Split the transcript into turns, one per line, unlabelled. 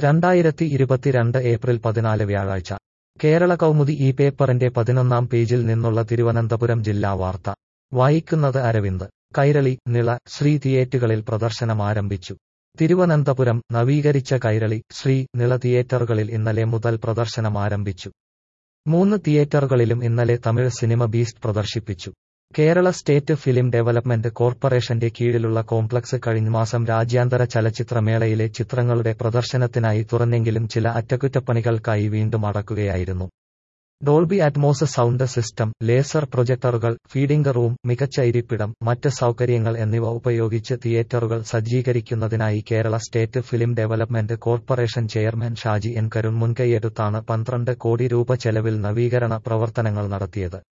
2022 April 14 വ്യാഴാഴ്ച കേരള കൗമുദി ഈ പേപ്പറിന്റെ 11-ാം പേജിൽ നിന്നുള്ള തിരുവനന്തപുരം ജില്ലാ വാർത്ത വായിക്കുന്നത് അരവിന്ദ്. കൈരളി, നിള, ശ്രീ തിയേറ്ററുകളിൽ പ്രദർശനം ആരംഭിച്ചു. തിരുവനന്തപുരം നവീകരിച്ച കൈരളി, ശ്രീ, നിള തിയേറ്ററുകളിൽ ഇന്നലെ മുതൽ പ്രദർശനം ആരംഭിച്ചു. 3 തിയേറ്ററുകളിലും ഇന്നലെ തമിഴ് സിനിമ ബീസ്റ്റ് പ്രദർശിപ്പിച്ചു. കേരള സ്റ്റേറ്റ് ഫിലിം ഡെവലപ്മെന്റ് കോർപ്പറേഷന്റെ കീഴിലുള്ള കോംപ്ലക്സ് കഴിഞ്ഞമാസം രാജ്യാന്തര ചലച്ചിത്രമേളയിലെ ചിത്രങ്ങളുടെ പ്രദർശനത്തിനായി തുറന്നെങ്കിലും ചില അറ്റകുറ്റപ്പണികൾക്കായി വീണ്ടും അടക്കുകയായിരുന്നു. Dolby Atmos sound system, laser പ്രൊജക്ടറുകൾ, ഫീഡിംഗ് റൂം, മികച്ച ഇരിപ്പിടം, മറ്റ് സൗകര്യങ്ങൾ എന്നിവ ഉപയോഗിച്ച് തിയേറ്ററുകൾ സജ്ജീകരിക്കുന്നതിനായി Kerala state film development corporation chairman Shaji N Karun മുൻകൈയെടുത്താണ് 12 കോടി രൂപ ചെലവിൽ നവീകരണ പ്രവർത്തനങ്ങൾ നടത്തിയത്.